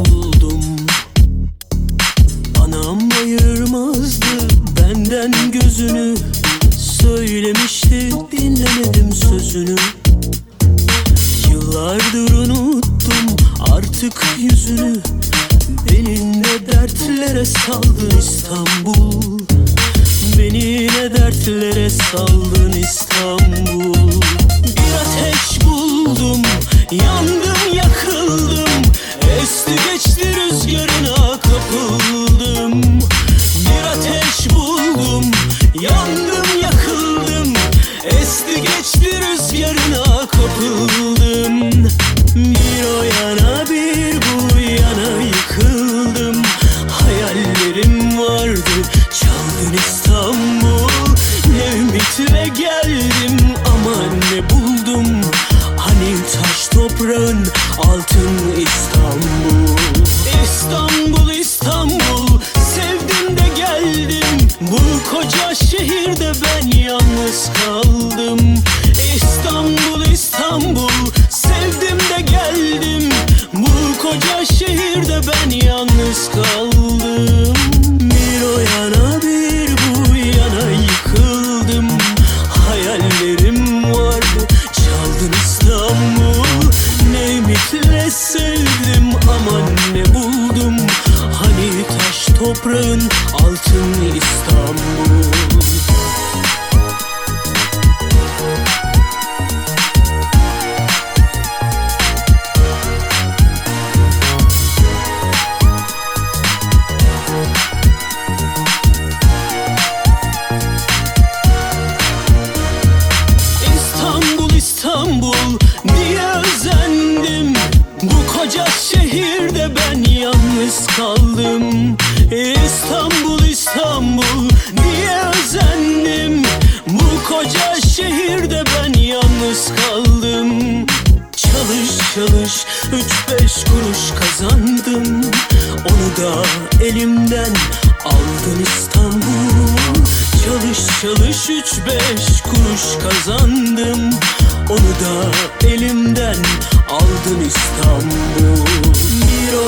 buldum. Anam ayırmazdı benden gözünü, söylemişti dinlemedim sözünü. Yıllardır unuttum artık yüzünü, beni ne dertlere saldın İstanbul. Beni ne dertlere saldın İstanbul. Bir ateş buldum, yandım yakıldım, esti geçti rüzgarına kapıldım. Bir ateş buldum, yandım yakıldım, esti geçti rüzgarına kapıldım. Bir o yana bir bu yana yıkıldım, hayallerim vardı çaldın İstanbul. Ne ümitle geldim ama ne buldum, hani taş toprağın altın İstanbul. İstanbul İstanbul sevdim de geldim, bu koca şehirde ben yalnız kaldım. İstanbul İstanbul sevdim de geldim, bu koca şehirde ben yalnız kaldım. Bir o yana bir bu yana yıkıldım, hayallerim vardı çaldın İstanbul. Ne ümitle sevdim ama ne buldum, hani taş toprağın altın İstanbul. İstanbul diye özendim, bu koca şehirde ben yalnız kaldım. İstanbul İstanbul diye özendim, bu koca şehirde ben yalnız kaldım. Çalış çalış 3-5 kuruş kazandım, onu da elimden aldın İstanbul. Çalış çalış 3-5 kuruş kazandım, onu da elimden aldın İstanbul. Bir o